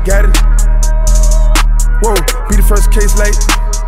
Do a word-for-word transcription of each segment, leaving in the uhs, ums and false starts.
got it. Whoa, be the first case like.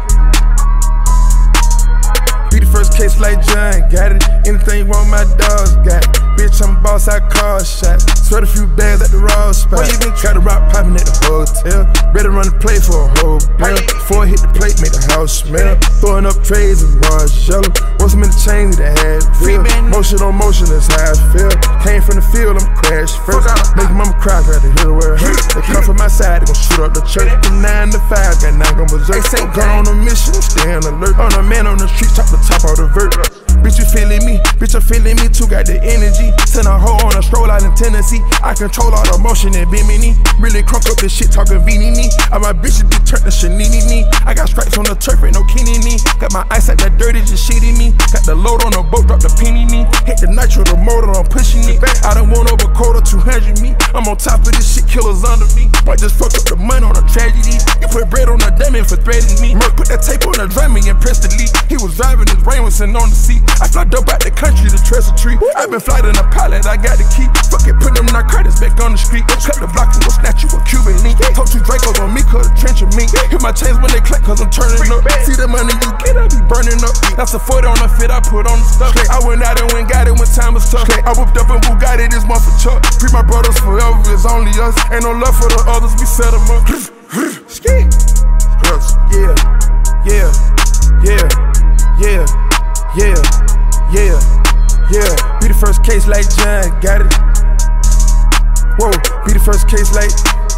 Be the first case like John, got it. Anything you want, my dogs got it. Bitch, I'm a boss, I call shots. Sweat a few bags at the raw spot. Got the rock poppin' at the hotel. Better run the play for a whole bill. Before I hit the plate, make the house smell. Throwing up trays and Margiela. Want some in the chain, need a head feel. Motion on motion, that's how I feel. Came from the field, I'm crash first. Make mama cry, got to hear the word hurt. They come from my side, they gon' shoot up the church. From nine to five, got nine gon' berserk. Gone on a mission, staying alert. On a man on the street, top the top of the vert. Bitch, you feeling me? Bitch, I'm feeling me too, got the energy. Send a hoe on a stroll out in Tennessee. I control all the motion and bimini. Really crunk up this shit, talking beanie. All my bitches be turned to shanini. I got stripes on the turf, ain't no kenny. Got my eyes like that dirty, just shitting me. Got the load on the boat, drop the penny me. Hit the nitro, the motor, I'm pushing it. I don't want over quarter, two hundred me. I'm on top of this shit, killers under me. Might just fuck up the money on a tragedy. You put bread on a diamond for threatening me. Merc put that tape on the drum and impressed the lead. He was driving, his brain was sitting on the seat. I fly dope out the country to trust a tree. I been flying in a pilot, I got the key. Fuck it, put them narcotics back on the street. Cut the block and go snatch you a Cuban link. Told two Dracos on me, cause the trench of me. Hit my chains when they clap, cause I'm turning up. See the money you get, I be burning up. That's a forty on the fit, I put on the stuff. I went out and went got it when time was tough. I whipped up and Bugatti, this month for Chuck. Free my brothers forever, it's only us. Ain't no love for the others, we set them up. Ski. Yeah, yeah, yeah, yeah, yeah, yeah, yeah. Be the first case like John, got it. Whoa, be the first case like.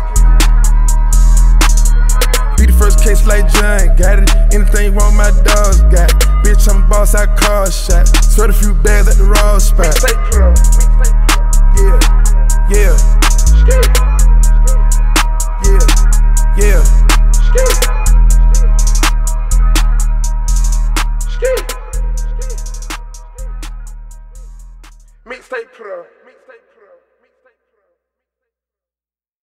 Be the first case like John, got it. Anything you want, my dogs got it. Bitch, I'm a boss, I call shots. Sweat a few bags at the raw spot. Yeah, yeah.